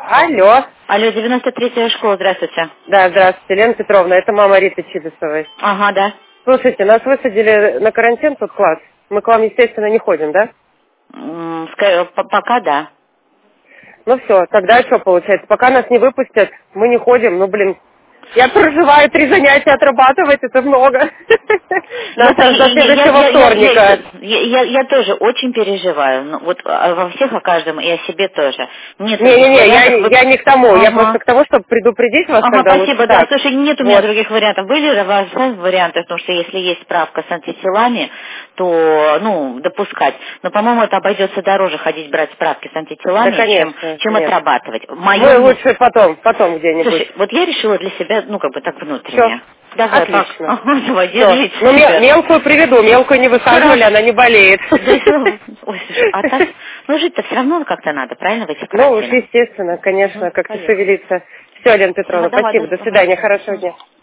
Алло. Алло, 93-я школа, здравствуйте. Да, здравствуйте, Лена Петровна, это мама Риты Чибисовой. Ага, да. Слушайте, нас высадили на карантин тут класс. Мы к вам, естественно, не ходим, да? Пока да. Ну все, тогда что получается? Пока нас не выпустят, мы не ходим, ну блин. Я проживаю 3 занятия отрабатывать, это много. Нас аж до следующего вторника. Я тоже очень переживаю. Ну, вот во всех, о каждом, и о себе тоже. Нет Не-не-не, вариантов. я не к тому, Ага. я просто к тому, чтобы предупредить вас, Ага, когда спасибо, лучше да. так. Слушай, нет у меня других вариантов. Были у вас варианты, потому что если есть справка с антителами, то, ну, допускать. Но, по-моему, это обойдется дороже ходить брать справки с антителами, Да, конечно, чем нет. отрабатывать. Мы лучше потом где-нибудь. Слушай, вот я решила для себя, ну, как бы так внутренне. Все. Давай, Отлично. Ага, давай, Всё. держите Ну, себя. мелкую приведу. Мелкую не высаживали, она не болеет. Ой, слушай, а так, ну жить-то все равно как-то надо, правильно, в этих Ну уж карантинах? естественно, конечно, как-то Понятно. шевелиться. Все, Лена Петровна, Давай, спасибо. До свидания, хорошего дня.